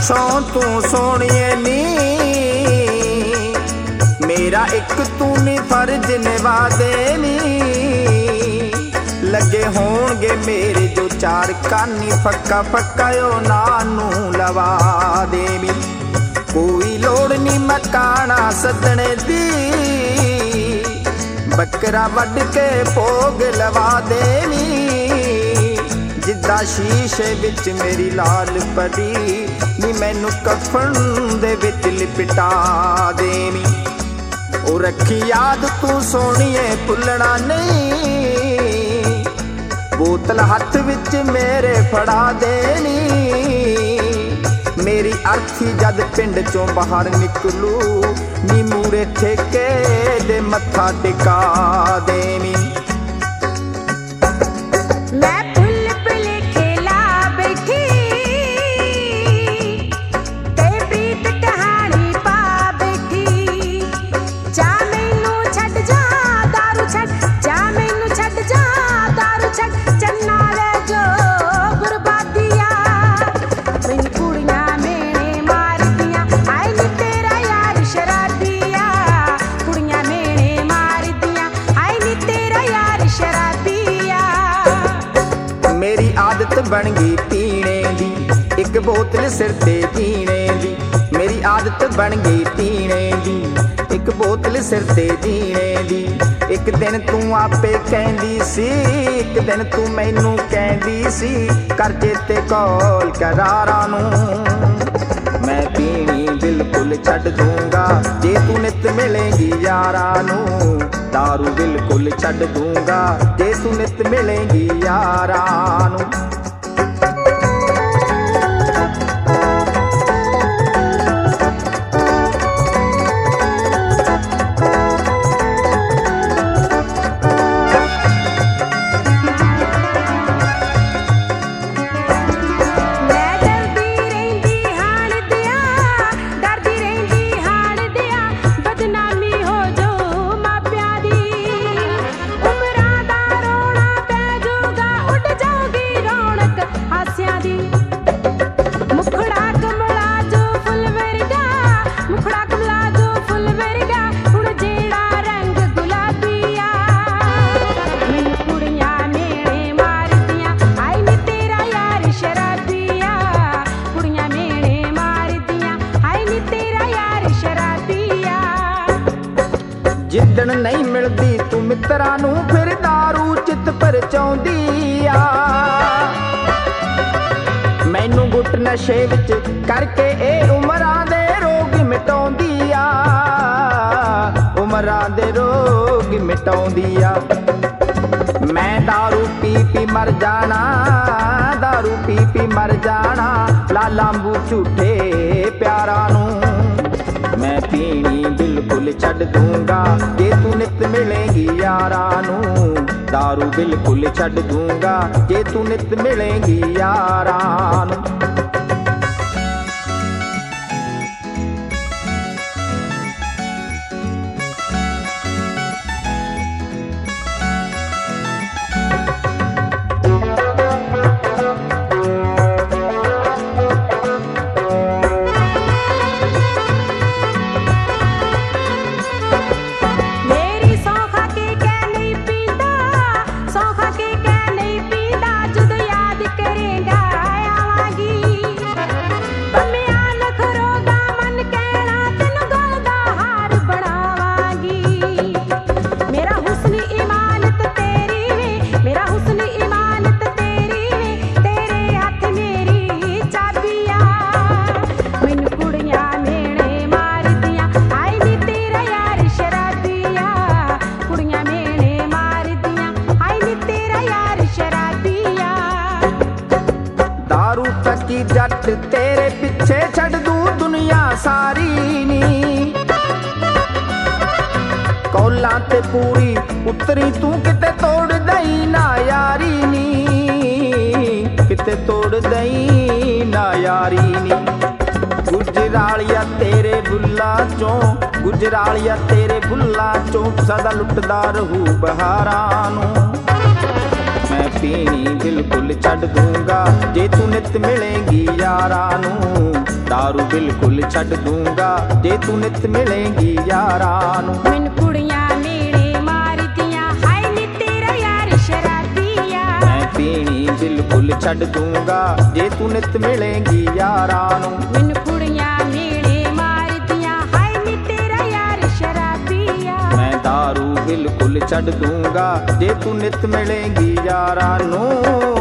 ਪਿੱਛੋਂ ਤੂੰ ਸੋਹਣੀਏ ਨੀ, ਮੇਰਾ ਇੱਕ ਤੂੰ ਨੀ ਫਰਜ਼ ਨਿਭਾ ਦੇਨੀ। ਲੱਗੇ ਹੋਣਗੇ ਮੇਰੇ ਜੋ ਚਾਰ ਕਾਨੀ, ਫੱਕਾ ਫੱਕਾ ਉਹਨਾਂ ਨੂੰ ਲਵਾ ਦੇਵੀ। ਕੋਈ ਲੋੜ ਨੀ ਮਕਾਣਾ ਸੱਦਣੇ ਦੀ, ਬੱਕਰਾ ਵੱਢ ਕੇ ਭੋਗ ਲਵਾ ਦੇਵੀ। ਜਿੱਦਾਂ ਸ਼ੀਸ਼ੇ ਵਿੱਚ ਮੇਰੀ ਲਾਲ ਪਰੀ ਨੀ, ਮੈਨੂੰ ਕਫਨ ਦੇ ਵਿੱਚ ਲਿਪਟਾ ਦੇਵੀ। ਉਹ ਰੱਖੀ ਯਾਦ ਤੂੰ ਸੋਹਣੀਏ ਭੁੱਲਣਾ ਨਹੀਂ, ਬੋਤਲ ਹੱਥ ਵਿੱਚ ਮੇਰੇ ਫੜਾ ਦੇਣੀ। ਮੇਰੀ ਅਰਥੀ ਜਦ ਪਿੰਡ ਚੋਂ ਬਾਹਰ ਨਿਕਲੂ ਨੀ, ਮੂਰੇ ਠੇਕੇ ਦੇ ਮੱਥਾ ਟਿਕਾ ਦੇਵੀ। आदत बन गई पीने दी, एक बोतल सिर ते जीने दी। मेरी आदत बन गई पीने दी, एक बोतल सिर ते जीने दी। एक दिन तू आपे कहंदी सी, एक दिन तू मैनू कहंदी सी, कर चेते कौल करारा नू। मैं पीनी बिल्कुल छड्ड दूंगा जे तू नित मिलेगी यारा नू। दारू बिल्कुल छड्ड दूंगा जे तू नित मिलेगी यारा नू। जिदन नहीं मिलती तू मित्रा नू, फिर दारू चित परचाउंदी आ। मैनू गुट नशे विच करके ए उमरां दे रोग मिटाउंदी आ, उमरां दे रोग मिटाउंदी आ। मैं दारू पी पी मर जाना, दारू पी पी मर जाना, लालांबू झूठे प्यारा नू। मैं पीनी बिल्कुल छड्ड दूंगा जे तू नित मिलेगी यारा नू। दारू बिल्कुल छड्ड दूंगा जे तू नित मिलेगी यारा नू। जट तेरे पिछे छड़ दूं दुनिया सारी नी। कौलां ते पूरी उतरी तू किते तोड़ दई ना यारी नी, किते तोड़ दई ना यारी नी। गुजरालिया तेरे बुल्ला चों, गुजरालिया तेरे बुल्ला चों, सदा लुटदा रहू बहारां नू। मैं ਮੈਂ ਪੀਣੀ ਬਿਲਕੁਲ ਛੱਡ ਦੂੰਗਾ ਜੇ ਤੂੰ ਨਿਤ ਮਿਲੇਂਗੀ ਯਾਰਾਂ ਨੂੰ। ਦਾਰੂ ਬਿਲਕੁਲ ਛੱਡ ਦੂੰਗਾ ਜੇ ਤੂੰ ਨਿਤ ਮਿਲੇਂਗੀ ਯਾਰਾਂ ਨੂੰ। ਮੈਨੂੰ ਕੁੜੀਆਂ ਨੇੜੇ ਮਾਰਦੀਆਂ ਹਾਏ ਨੀ ਤੇਰਾ ਯਾਰ ਸ਼ਰਾਬੀਆ। ਮੈਂ ਪੀਣੀ ਬਿਲਕੁਲ ਛੱਡ ਦੂੰਗਾ ਜੇ ਤੂੰ ਨਿਤ ਮਿਲੇਂਗੀ ਯਾਰਾਂ ਨੂੰ। ਮੈਨੂੰ ਕੁੜੀਆਂ ਨੇੜੇ ਮਾਰਦੀਆਂ ਹਾਏ ਨੀ ਤੇਰਾ ਯਾਰ ਸ਼ਰਾਬੀਆ। ਮੈਂ ਦਾਰੂ ਬਿਲਕੁਲ ਛੱਡ ਦੂੰਗਾ ਜੇ ਤੂੰ ਨਿਤ ਮਿਲੇਂਗੀ ਯਾਰਾਂ ਨੂੰ।